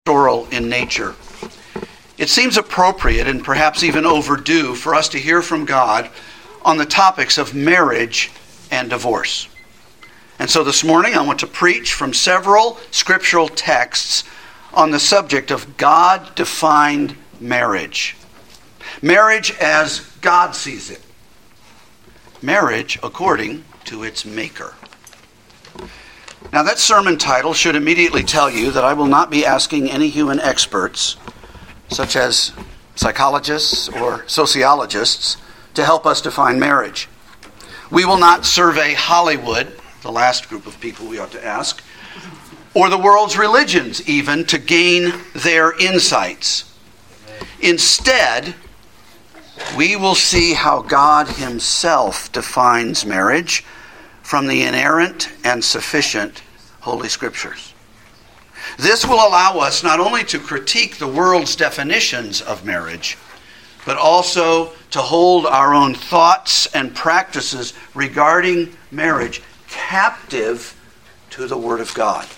pastoral in nature. It seems appropriate and perhaps even overdue for us to hear from God on the topics of marriage and divorce. And so this morning I want to preach from several scriptural texts on the subject of God-defined marriage. Marriage as God sees it. Marriage according to its maker. Now that sermon title should immediately tell you that I will not be asking any human experts, such as psychologists or sociologists, to help us define marriage. We will not survey Hollywood, the last group of people we ought to ask, or the world's religions even, to gain their insights. Instead, we will see how God Himself defines marriage from the inerrant and sufficient Holy Scriptures. This will allow us not only to critique the world's definitions of marriage, but also to hold our own thoughts and practices regarding marriage captive to the Word of God.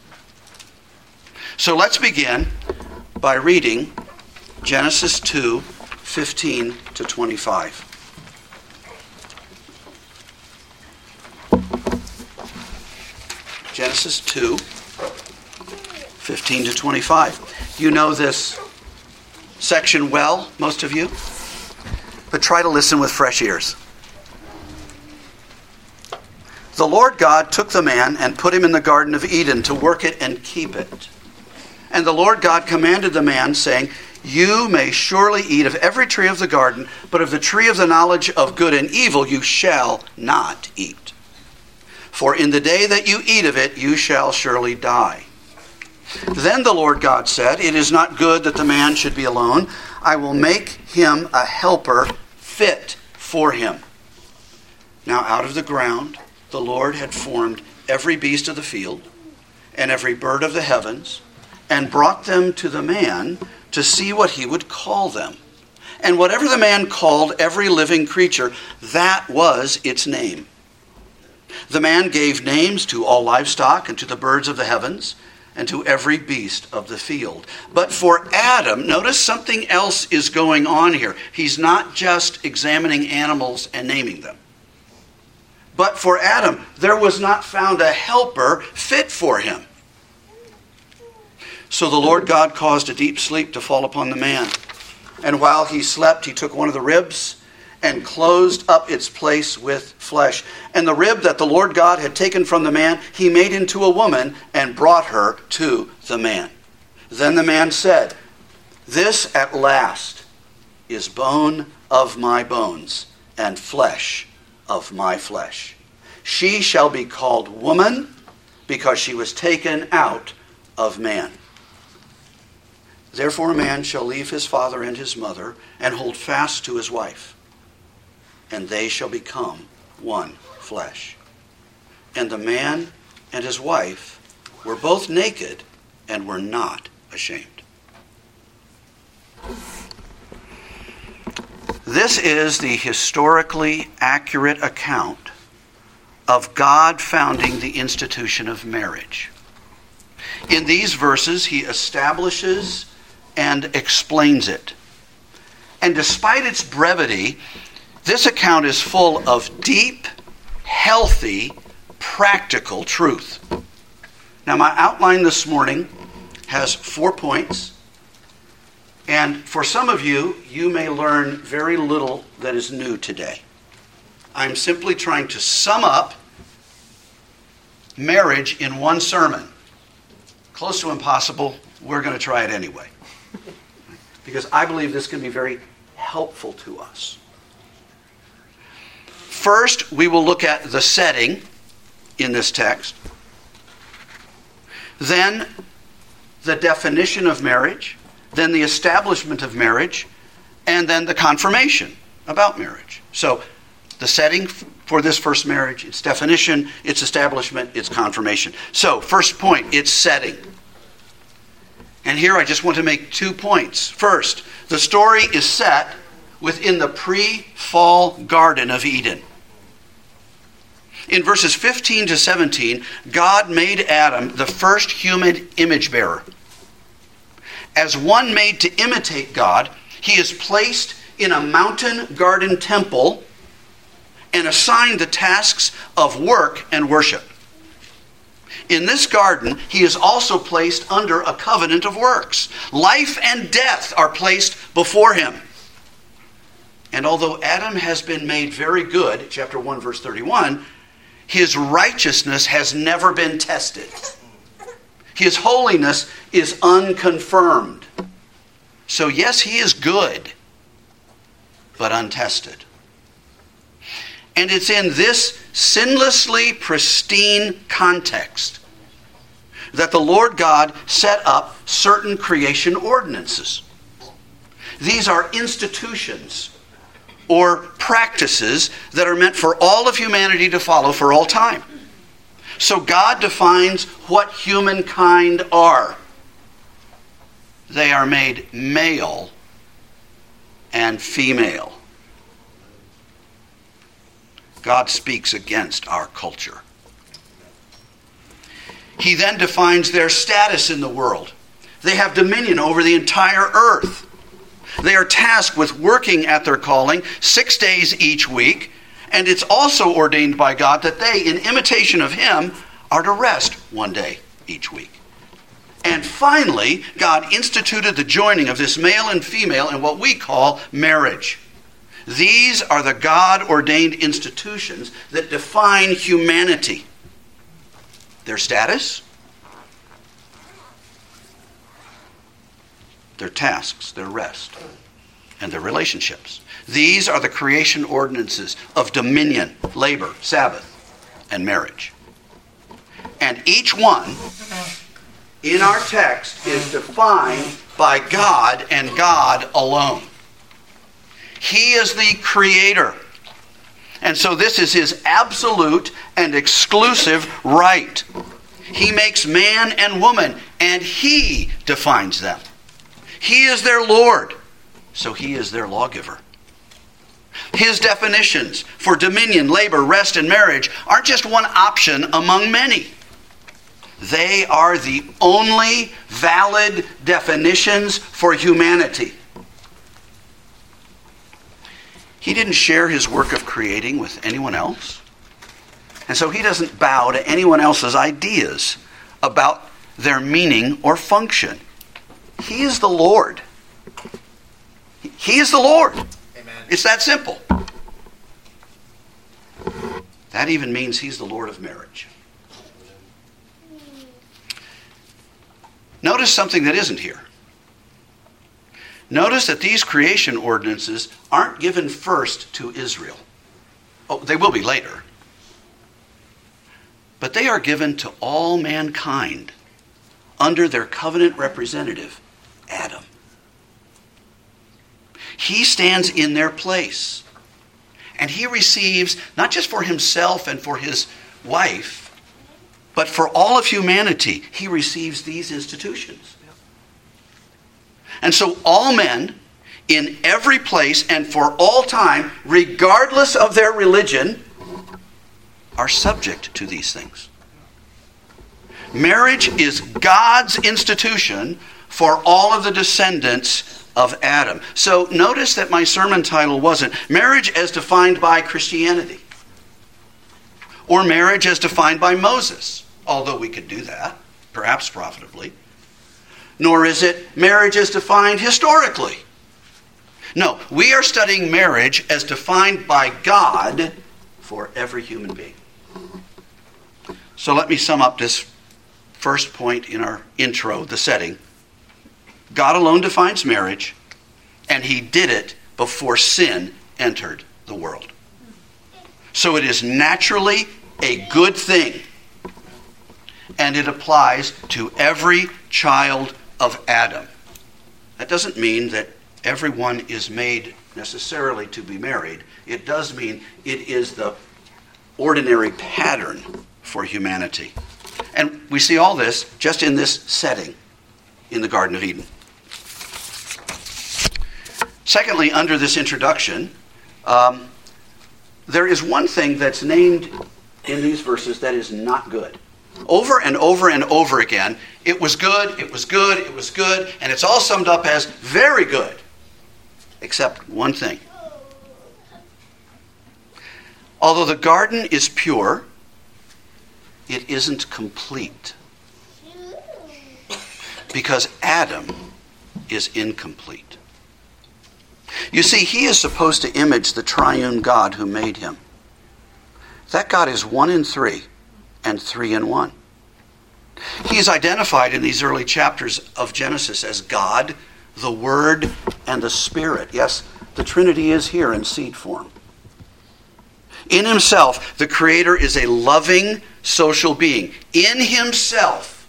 So let's begin by reading Genesis 2, 15 to 25. Genesis 2, 15 to 25. You know this section well, most of you, but try to listen with fresh ears. The Lord God took the man and put him in the Garden of Eden to work it and keep it. And the Lord God commanded the man, saying, "You may surely eat of every tree of the garden, but of the tree of the knowledge of good and evil you shall not eat. For in the day that you eat of it, you shall surely die." Then the Lord God said, "It is not good that the man should be alone. I will make him a helper fit for him." Now out of the ground the Lord had formed every beast of the field and every bird of the heavens, and brought them to the man to see what he would call them. And whatever the man called every living creature, that was its name. The man gave names to all livestock and to the birds of the heavens and to every beast of the field. But for Adam, notice something else is going on here. He's not just examining animals and naming them. But for Adam, there was not found a helper fit for him. So the Lord God caused a deep sleep to fall upon the man. And while he slept, he took one of the ribs and closed up its place with flesh. And the rib that the Lord God had taken from the man, he made into a woman and brought her to the man. Then the man said, "This at last is bone of my bones and flesh of my flesh. She shall be called woman because she was taken out of man. Therefore a man shall leave his father and his mother and hold fast to his wife, and they shall become one flesh. And the man and his wife were both naked and were not ashamed." This is the historically accurate account of God founding the institution of marriage. In these verses, he establishes and explains it. And despite its brevity, this account is full of deep, healthy, practical truth. Now, my outline this morning has 4 points. And for some of you, you may learn very little that is new today. I'm simply trying to sum up marriage in one sermon. Close to impossible. We're going to try it anyway. Because I believe this can be very helpful to us. First, we will look at the setting in this text. Then, the definition of marriage. Then, the establishment of marriage. And then, the confirmation about marriage. So, the setting for this first marriage, its definition, its establishment, its confirmation. So, first point, its setting. And here I just want to make 2 points. First, the story is set within the pre-fall Garden of Eden. In verses 15 to 17, God made Adam the first human image bearer. As one made to imitate God, he is placed in a mountain garden temple and assigned the tasks of work and worship. In this garden, he is also placed under a covenant of works. Life and death are placed before him. And although Adam has been made very good, chapter 1, verse 31, his righteousness has never been tested. His holiness is unconfirmed. So yes, he is good, but untested. And it's in this sinlessly pristine context that the Lord God set up certain creation ordinances. These are institutions or practices that are meant for all of humanity to follow for all time. So God defines what humankind are. They are made male and female. God speaks against our culture. He then defines their status in the world. They have dominion over the entire earth. They are tasked with working at their calling 6 days each week, and it's also ordained by God that they, in imitation of him, are to rest 1 day each week. And finally, God instituted the joining of this male and female in what we call marriage. These are the God-ordained institutions that define humanity. Their status, their tasks, their rest, and their relationships. These are the creation ordinances of dominion, labor, Sabbath, and marriage. And each one in our text is defined by God and God alone. He is the creator. And so this is his absolute and exclusive right. He makes man and woman, and he defines them. He is their Lord, so he is their lawgiver. His definitions for dominion, labor, rest, and marriage aren't just one option among many. They are the only valid definitions for humanity. He didn't share his work of creating with anyone else. And so he doesn't bow to anyone else's ideas about their meaning or function. He is the Lord. He is the Lord. Amen. It's that simple. That even means he's the Lord of marriage. Notice something that isn't here. Notice that these creation ordinances aren't given first to Israel. Oh, they will be later. But they are given to all mankind under their covenant representative, Adam. He stands in their place. And he receives, not just for himself and for his wife, but for all of humanity, he receives these institutions. And so all men, in every place and for all time, regardless of their religion, are subject to these things. Marriage is God's institution for all of the descendants of Adam. So notice that my sermon title wasn't Marriage as Defined by Christianity or Marriage as Defined by Moses, although we could do that, perhaps profitably. Nor is it marriage as defined historically. No, we are studying marriage as defined by God for every human being. So let me sum up this first point in our intro, the setting. God alone defines marriage, and he did it before sin entered the world. So it is naturally a good thing, and it applies to every child of Adam. That doesn't mean that everyone is made necessarily to be married. It does mean it is the ordinary pattern for humanity. And we see all this just in this setting in the Garden of Eden. Secondly, under this introduction, there is one thing that's named in these verses that is not good. Over and over and over again It was good, it was good, it was good, and it's all summed up as very good. Except one thing. Although the garden is pure, it isn't complete. Because Adam is incomplete. You see, he is supposed to image the triune God who made him. That God is 1 in 3 and 3 in 1. He is identified in these early chapters of Genesis as God, the Word, and the Spirit. Yes, the Trinity is here in seed form. In himself, the Creator is a loving social being. In himself,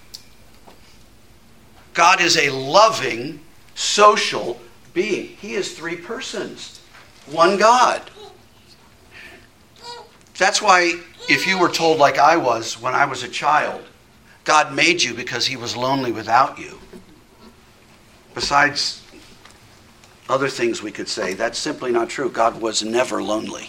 God is a loving social being. He is 3 persons, one God. That's why if you were told, like I was when I was a child, God made you because he was lonely without you, besides other things we could say, that's simply not true. God was never lonely.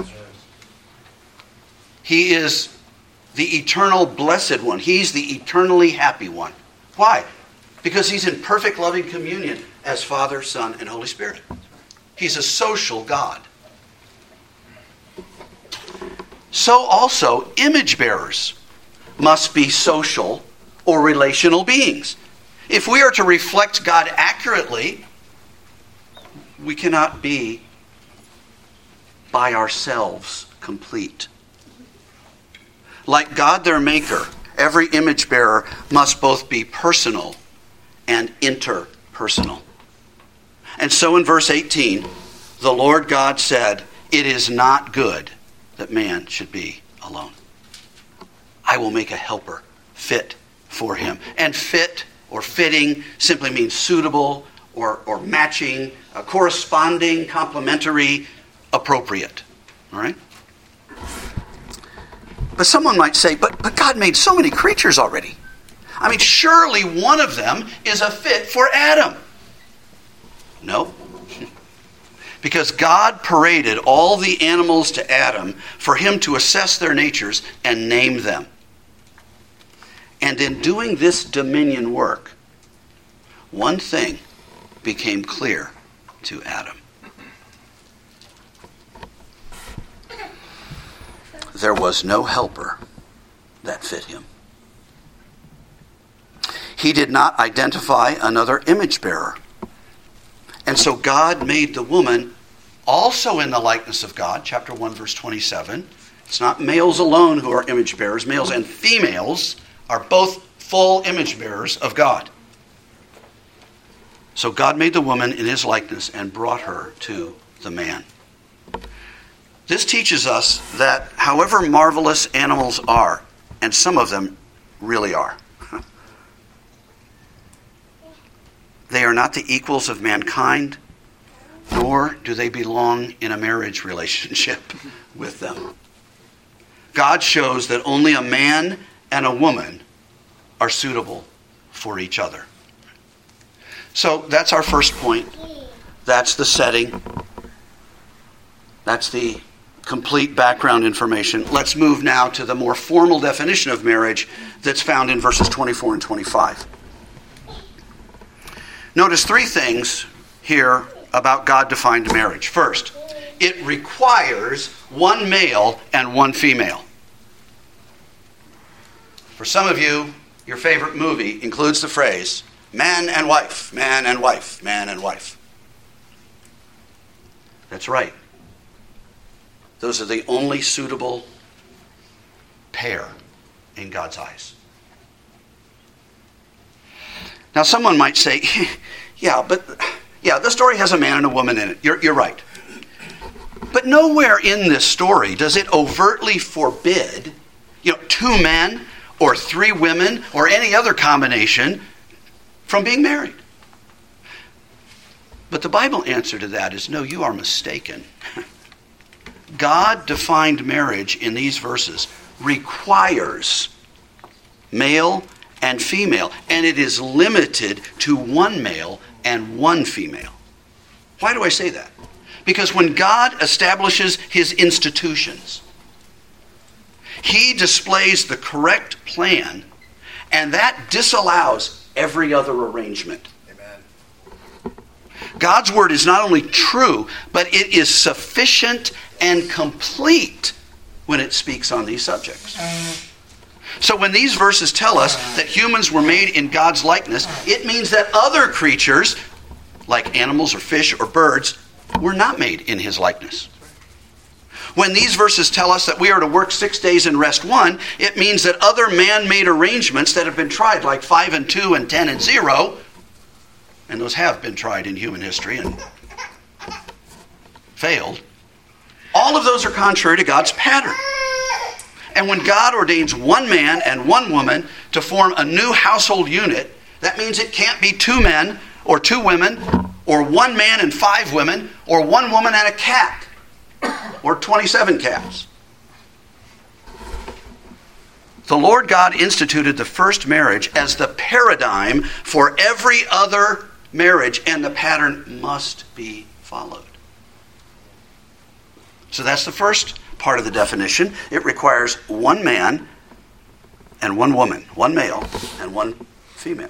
He is the eternal blessed one. He's the eternally happy one. Why? Because he's in perfect loving communion as Father, Son, and Holy Spirit. He's a social God. So also, image bearers must be social or relational beings. If we are to reflect God accurately, we cannot be by ourselves complete. Like God their maker, every image bearer must both be personal and interpersonal. And so in verse 18, the Lord God said, "It is not good that man should be alone. I will make a helper fit for him." And fit or fitting simply means suitable or matching, corresponding, complementary, appropriate. All right? But someone might say, but God made so many creatures already. I mean, surely one of them is a fit for Adam. No. Because God paraded all the animals to Adam for him to assess their natures and name them. And in doing this dominion work, one thing became clear to Adam. There was no helper that fit him. He did not identify another image bearer. And so God made the woman also in the likeness of God, chapter 1, verse 27. It's not males alone who are image bearers. Males and females are both full image bearers of God. So God made the woman in his likeness and brought her to the man. This teaches us that however marvelous animals are, and some of them really are, they are not the equals of mankind, nor do they belong in a marriage relationship with them. God shows that only a man and a woman are suitable for each other. So that's our first point. That's the setting. That's the complete background information. Let's move now to the more formal definition of marriage that's found in verses 24 and 25. Notice 3 things here about God-defined marriage. First, it requires one male and one female. For some of you, your favorite movie includes the phrase, man and wife, man and wife, man and wife. That's right. Those are the only suitable pair in God's eyes. Now, someone might say, the story has a man and a woman in it. You're right. But nowhere in this story does it overtly forbid, 2 men or 3 women or any other combination from being married. But the Bible answer to that is, no, you are mistaken. God defined marriage in these verses requires male and female, and it is limited to one male and one female. Why do I say that? Because when God establishes his institutions, he displays the correct plan And that disallows every other arrangement. Amen. God's word is not only true, but it is sufficient and complete when it speaks on these subjects. So when these verses tell us that humans were made in God's likeness, it means that other creatures, like animals or fish or birds, were not made in his likeness. When these verses tell us that we are to work 6 days and rest 1, it means that other man-made arrangements that have been tried, like 5 and 2 and 10 and 0, and those have been tried in human history and failed, all of those are contrary to God's pattern. And when God ordains one man and one woman to form a new household unit, that means it can't be 2 men or 2 women or 1 man and 5 women or 1 woman and a cat or 27 cats. The Lord God instituted the first marriage as the paradigm for every other marriage, and the pattern must be followed. So that's the first part of the definition. It requires 1 man and 1 woman, 1 male and 1 female.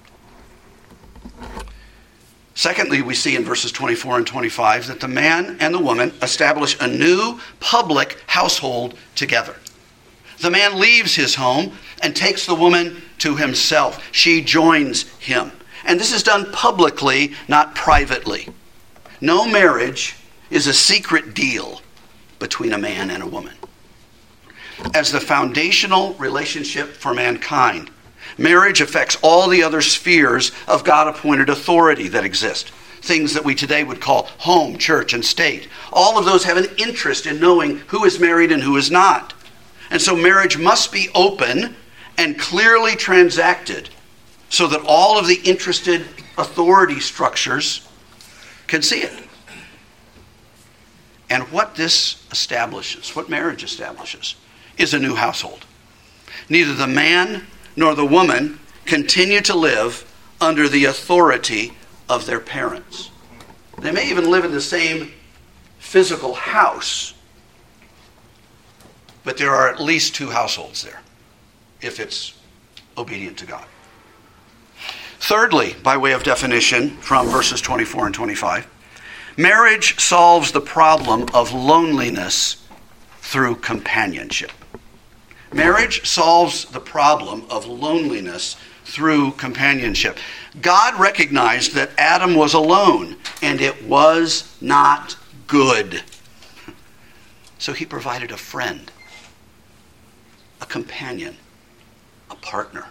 Secondly, we see in verses 24 and 25 that the man and the woman establish a new public household together. The man leaves his home and takes the woman to himself. She joins him. And this is done publicly, not privately. No marriage is a secret deal between a man and a woman. As the foundational relationship for mankind, marriage affects all the other spheres of God-appointed authority that exist. Things that we today would call home, church, and state. All of those have an interest in knowing who is married and who is not. And so marriage must be open and clearly transacted so that all of the interested authority structures can see it. And what this establishes, what marriage establishes, is a new household. Neither the man nor the woman continue to live under the authority of their parents. They may even live in the same physical house, but there are at least 2 households there, if it's obedient to God. Thirdly, by way of definition from verses 24 and 25, marriage solves the problem of loneliness through companionship. Marriage solves the problem of loneliness through companionship. God recognized that Adam was alone, and it was not good. So he provided a friend, a companion, a partner.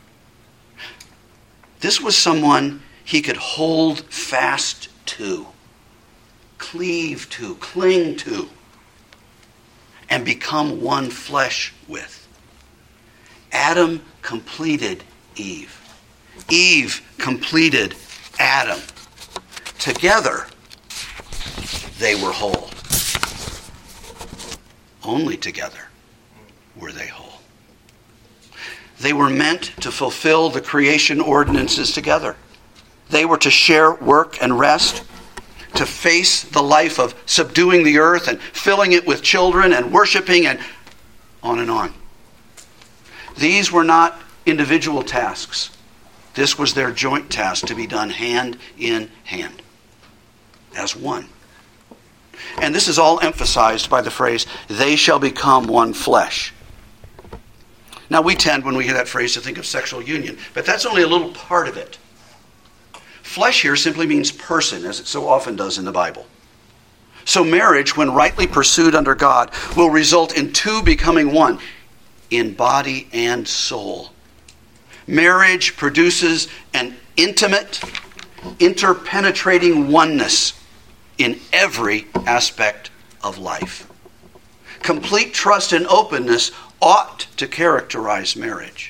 This was someone he could hold fast to, cleave to, cling to, and become one flesh with. Adam completed Eve. Eve completed Adam. Together, they were whole. Only together were they whole. They were meant to fulfill the creation ordinances together. They were to share work and rest, to face the life of subduing the earth and filling it with children and worshiping and on and on. These were not individual tasks. This was their joint task to be done hand in hand, as one. And this is all emphasized by the phrase, they shall become one flesh. Now we tend, when we hear that phrase, to think of sexual union, but that's only a little part of it. Flesh here simply means person, as it so often does in the Bible. So marriage, when rightly pursued under God, will result in 2 becoming one, in body and soul. Marriage produces an intimate, interpenetrating oneness in every aspect of life. Complete trust and openness ought to characterize marriage.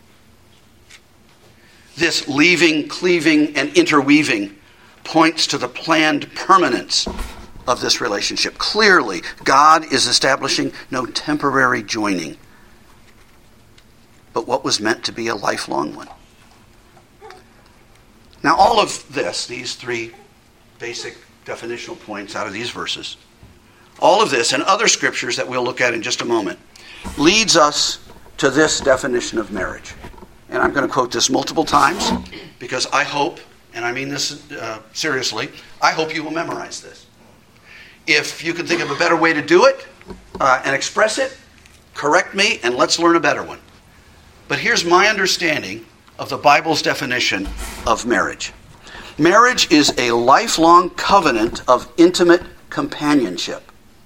This leaving, cleaving, and interweaving points to the planned permanence of this relationship. Clearly, God is establishing no temporary joining, but what was meant to be a lifelong one. Now, all of this, these 3 basic definitional points out of these verses, all of this and other scriptures that we'll look at in just a moment, leads us to this definition of marriage. and I'm going to quote this multiple times because I hope, and I mean this seriously, I hope you will memorize this. If you can think of a better way to do it and express it, correct me and let's learn a better one. But here's my understanding of the Bible's definition of marriage. Marriage is a lifelong covenant of intimate companionship.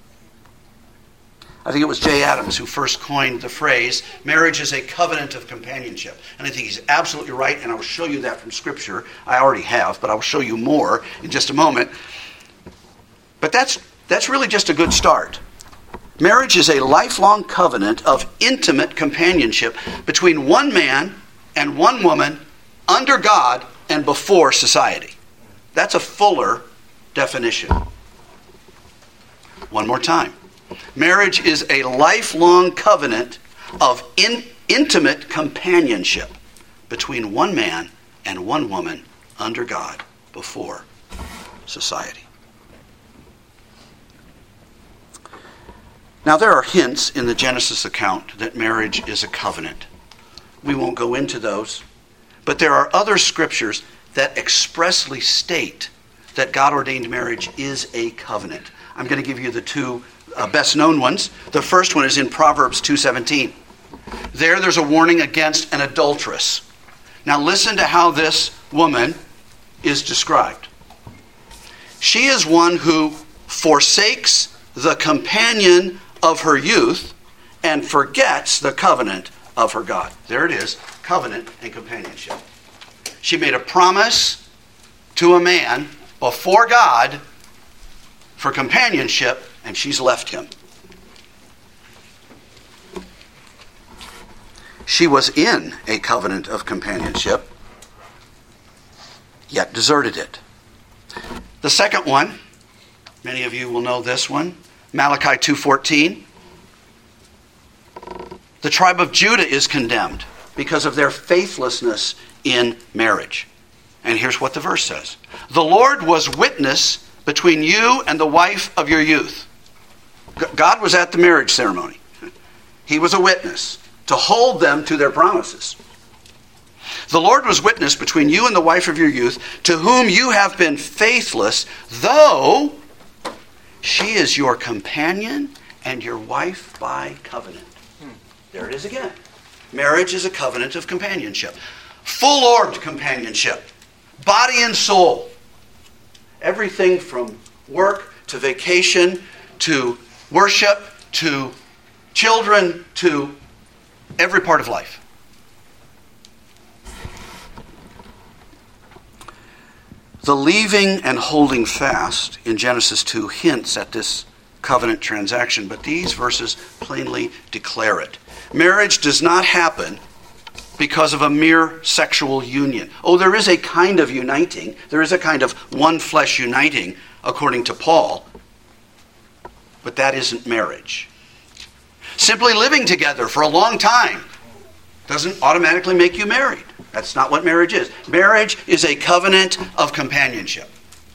I think it was Jay Adams who first coined the phrase, marriage is a covenant of companionship. And I think he's absolutely right, and I will show you that from Scripture. I already have, but I will show you more in just a moment. But that's really just a good start. Marriage is a lifelong covenant of intimate companionship between one man and one woman under God and before society. That's a fuller definition. One more time. Marriage is a lifelong covenant of intimate companionship between one man and one woman under God before society. Now, there are hints in the Genesis account that marriage is a covenant. We won't go into those, but there are other scriptures that expressly state that God-ordained marriage is a covenant. I'm going to give you the two best known ones. The first one is in Proverbs 2:17. There's a warning against an adulteress. Now listen to how this woman is described. She is one who forsakes the companion of her youth and forgets the covenant of her God. There it is, covenant and companionship. She made a promise to a man before God for companionship, and she's left him. She was in a covenant of companionship, yet deserted it. The second one, many of you will know this one, Malachi 2:14. The tribe of Judah is condemned because of their faithlessness in marriage. And here's what the verse says. The Lord was witness between you and the wife of your youth. God was at the marriage ceremony. He was a witness to hold them to their promises. The Lord was witness between you and the wife of your youth, to whom you have been faithless, though she is your companion and your wife by covenant. There it is again. Marriage is a covenant of companionship. Full-orbed companionship. Body and soul. Everything from work to vacation to worship to children to every part of life. The leaving and holding fast in Genesis 2 hints at this covenant transaction, but these verses plainly declare it. Marriage does not happen because of a mere sexual union. Oh, there is a kind of uniting. There is a kind of one flesh uniting, according to Paul. But that isn't marriage. Simply living together for a long time doesn't automatically make you married. That's not what marriage is. Marriage is a covenant of companionship.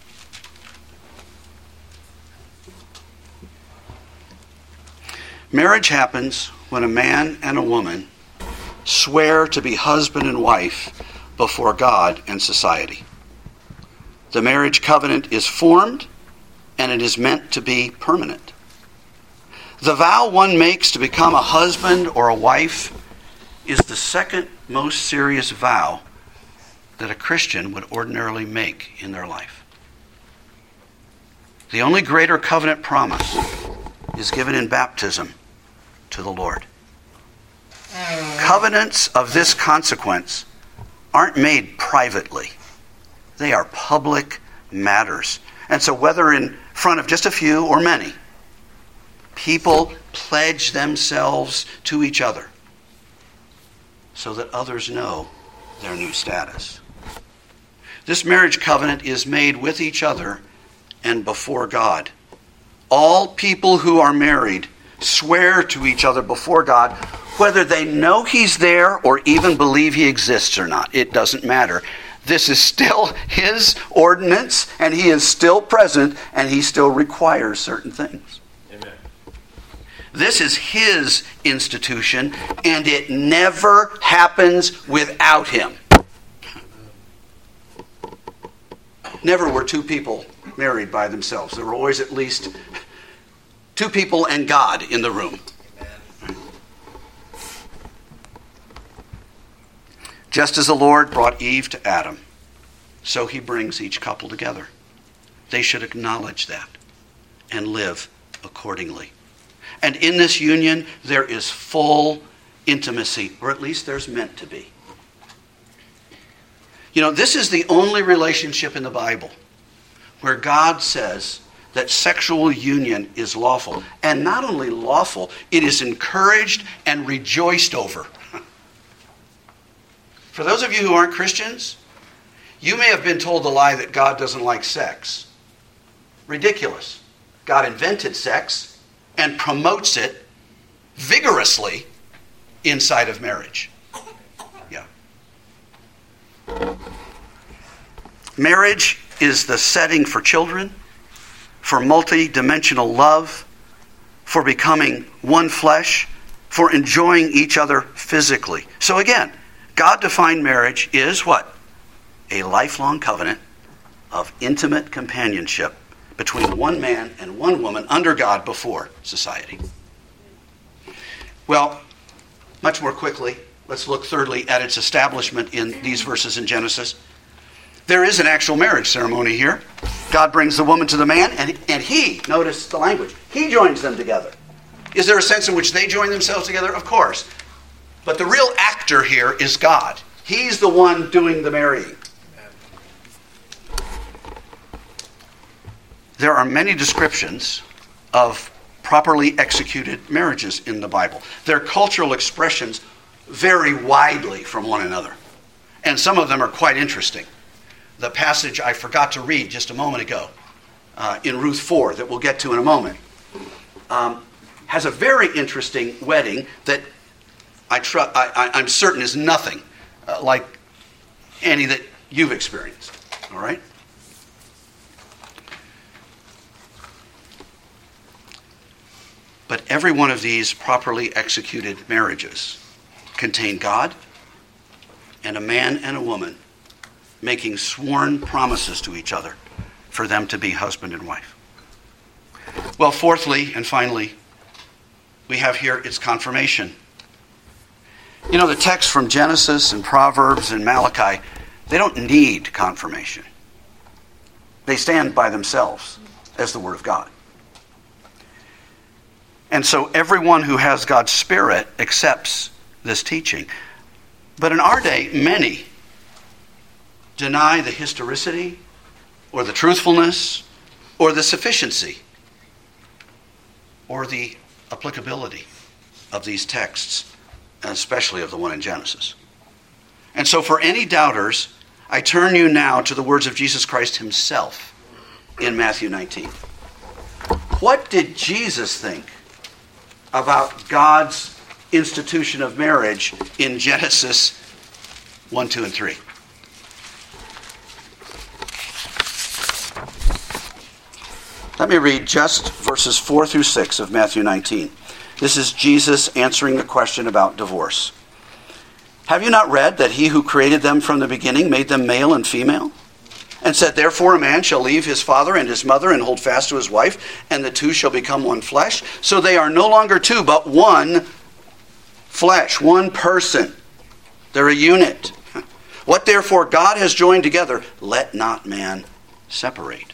Marriage happens when a man and a woman swear to be husband and wife before God and society. The marriage covenant is formed, and it is meant to be permanent. The vow one makes to become a husband or a wife is the second most serious vow that a Christian would ordinarily make in their life. The only greater covenant promise is given in baptism to the Lord. Covenants of this consequence aren't made privately. They are public matters. And so whether in front of just a few or many, people pledge themselves to each other so that others know their new status. This marriage covenant is made with each other and before God. All people who are married swear to each other before God, whether they know He's there or even believe He exists or not. It doesn't matter. This is still His ordinance, and He is still present, and He still requires certain things. Amen. This is his institution, and it never happens without him. Never were two people married by themselves. There were always at least two people and God in the room. Just as the Lord brought Eve to Adam, so he brings each couple together. They should acknowledge that and live accordingly. And in this union, there is full intimacy, or at least there's meant to be. You know, this is the only relationship in the Bible where God says that sexual union is lawful. And not only lawful, it is encouraged and rejoiced over. For those of you who aren't Christians, you may have been told the lie that God doesn't like sex. Ridiculous. God invented sex and promotes it vigorously inside of marriage. Yeah. Marriage is the setting for children, for multi-dimensional love, for becoming one flesh, for enjoying each other physically. So again, God defined marriage is what? A lifelong covenant of intimate companionship between one man and one woman under God before society. Well, much more quickly, let's look thirdly at its establishment in these verses in Genesis. There is an actual marriage ceremony here. God brings the woman to the man, and he, notice the language, he joins them together. Is there a sense in which they join themselves together? Of course. But the real actor here is God. He's the one doing the marrying. There are many descriptions of properly executed marriages in the Bible. Their cultural expressions vary widely from one another. And some of them are quite interesting. The passage I forgot to read just a moment ago in Ruth 4 that we'll get to in a moment has a very interesting wedding that I'm certain is nothing like any that you've experienced. All right? But every one of these properly executed marriages contain God and a man and a woman making sworn promises to each other for them to be husband and wife. Well, fourthly and finally, we have here its confirmation. You know, the texts from Genesis and Proverbs and Malachi, they don't need confirmation. They stand by themselves as the Word of God. And so everyone who has God's Spirit accepts this teaching. But in our day, many deny the historicity or the truthfulness or the sufficiency or the applicability of these texts, especially of the one in Genesis. And so for any doubters, I turn you now to the words of Jesus Christ himself in Matthew 19. What did Jesus think about God's institution of marriage in Genesis 1, 2, and 3? Let me read just verses 4 through 6 of Matthew 19. This is Jesus answering the question about divorce. Have you not read that he who created them from the beginning made them male and female? And said, therefore a man shall leave his father and his mother and hold fast to his wife, and the two shall become one flesh. So they are no longer two, but one flesh, one person. They're a unit. What therefore God has joined together, let not man separate.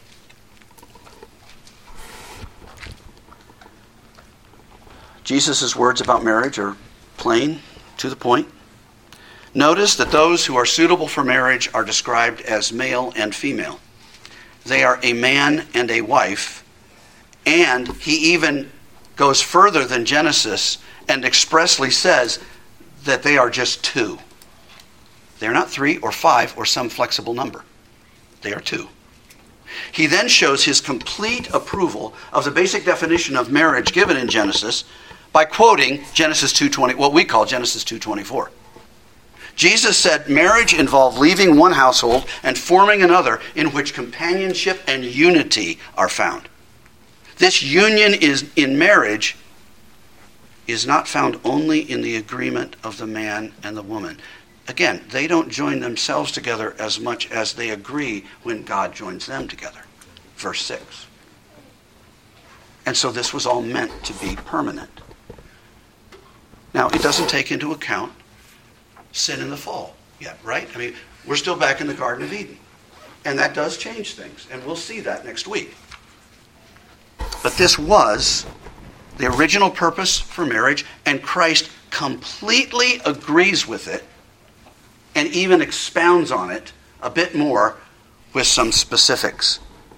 Jesus' words about marriage are plain, to the point. Notice that those who are suitable for marriage are described as male and female. They are a man and a wife, and he even goes further than Genesis and expressly says that they are just two. They're not 3 or 5 or some flexible number. They are two. He then shows his complete approval of the basic definition of marriage given in Genesis by quoting Genesis 2:20, what we call Genesis 2:24. Jesus said marriage involved leaving one household and forming another in which companionship and unity are found. This union is in marriage is not found only in the agreement of the man and the woman. Again, they don't join themselves together as much as they agree when God joins them together. Verse 6. And so this was all meant to be permanent. Now, it doesn't take into account sin in the fall yet, right? I mean, we're still back in the Garden of Eden. And that does change things. And we'll see that next week. But this was the original purpose for marriage, and Christ completely agrees with it and even expounds on it a bit more with some specifics.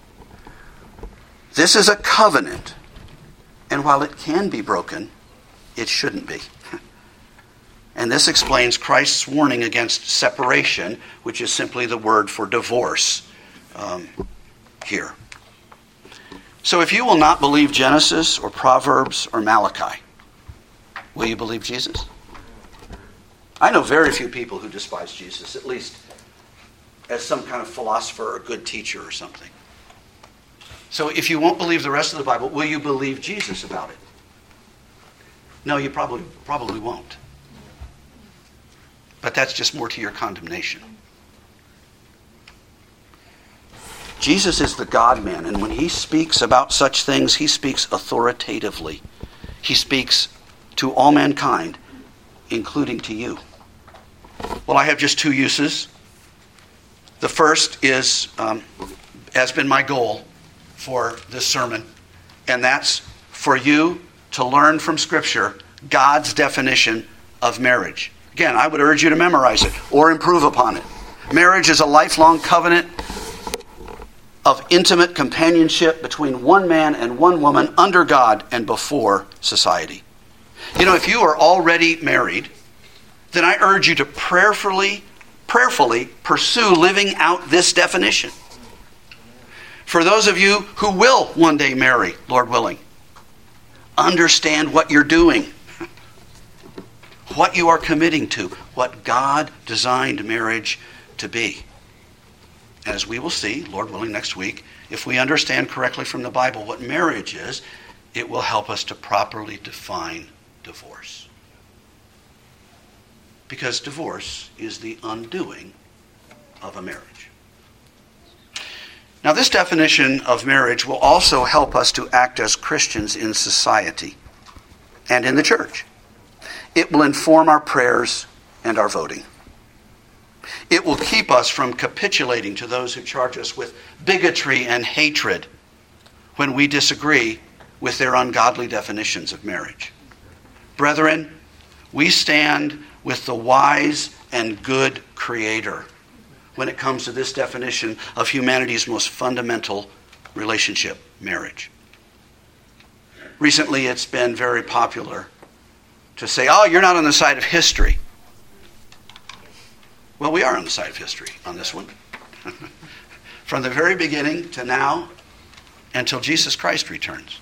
This is a covenant, and while it can be broken, it shouldn't be. And this explains Christ's warning against separation, which is simply the word for divorce here. So if you will not believe Genesis or Proverbs or Malachi, will you believe Jesus? I know very few people who despise Jesus, at least as some kind of philosopher or good teacher or something. So if you won't believe the rest of the Bible, will you believe Jesus about it? No, you probably won't. But that's just more to your condemnation. Jesus is the God-man, and when he speaks about such things, he speaks authoritatively. He speaks to all mankind, including to you. Well, I have just two uses. The first is, has been my goal for this sermon, and that's for you to learn from Scripture God's definition of marriage. Again, I would urge you to memorize it or improve upon it. Marriage is a lifelong covenant of intimate companionship between one man and one woman under God and before society. You know, if you are already married, then I urge you to prayerfully pursue living out this definition. For those of you who will one day marry, Lord willing, understand what you're doing, what you are committing to, what God designed marriage to be. As we will see, Lord willing, next week, if we understand correctly from the Bible what marriage is, it will help us to properly define divorce. Because divorce is the undoing of a marriage. Now, this definition of marriage will also help us to act as Christians in society and in the church. It will inform our prayers and our voting. It will keep us from capitulating to those who charge us with bigotry and hatred when we disagree with their ungodly definitions of marriage. Brethren, we stand with the wise and good Creator when it comes to this definition of humanity's most fundamental relationship, marriage. Recently, it's been very popular to say, oh, you're not on the side of history. Well, we are on the side of history on this one. From the very beginning to now, until Jesus Christ returns.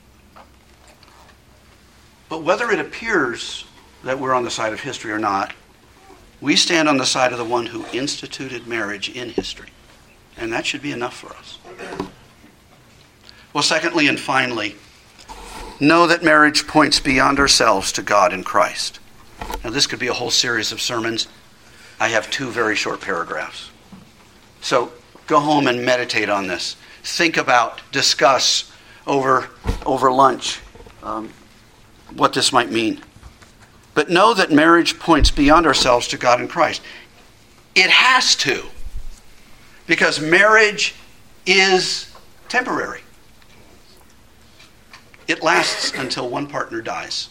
But whether it appears that we're on the side of history or not, we stand on the side of the one who instituted marriage in history. And that should be enough for us. Well, secondly and finally, know that marriage points beyond ourselves to God in Christ. Now, this could be a whole series of sermons. I have 2 very short paragraphs. So go home and meditate on this. Think about, discuss over lunch what this might mean. But know that marriage points beyond ourselves to God in Christ. It has to. Because marriage is temporary. It lasts until one partner dies.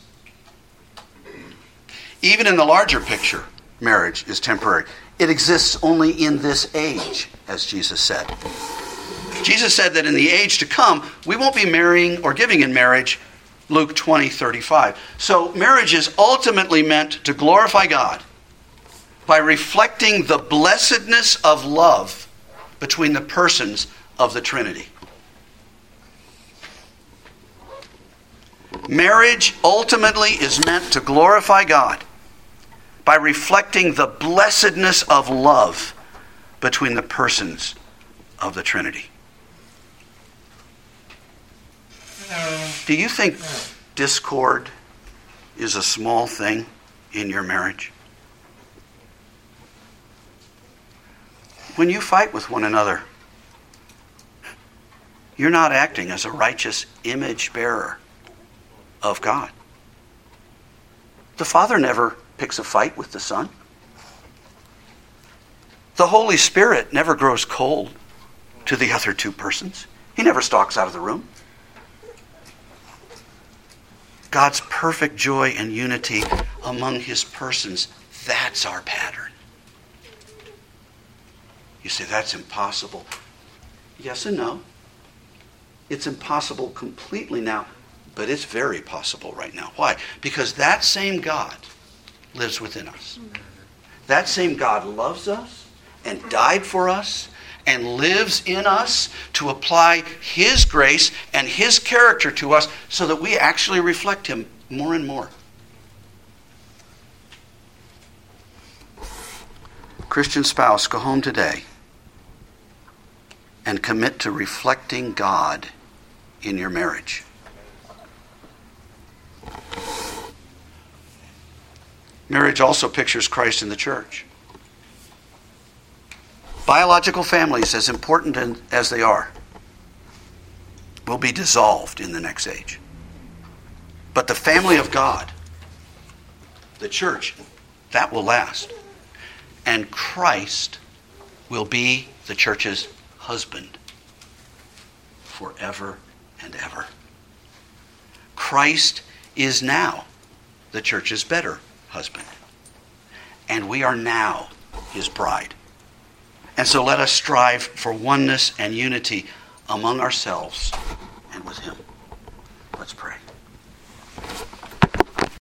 Even in the larger picture, marriage is temporary. It exists only in this age, as Jesus said. Jesus said that in the age to come, we won't be marrying or giving in marriage, Luke 20:35. So marriage is ultimately meant to glorify God by reflecting the blessedness of love between the persons of the Trinity. Marriage ultimately is meant to glorify God by reflecting the blessedness of love between the persons of the Trinity. Do you think discord is a small thing in your marriage? When you fight with one another, you're not acting as a righteous image bearer of God. The Father never picks a fight with the Son. The Holy Spirit never grows cold to the other two persons. He never stalks out of the room. God's perfect joy and unity among his persons, that's our pattern. You say, that's impossible. Yes and no. It's impossible completely now, but it's very possible right now. Why? Because that same God lives within us. That same God loves us and died for us and lives in us to apply his grace and his character to us so that we actually reflect him more and more. Christian spouse, go home today and commit to reflecting God in your marriage. Marriage also pictures Christ in the church. Biological families, as important as they are, will be dissolved in the next age. But the family of God, the church, that will last. And Christ will be the church's husband forever and ever. Christ is now the church's better husband. And we are now his bride. And so let us strive for oneness and unity among ourselves and with him. Let's pray.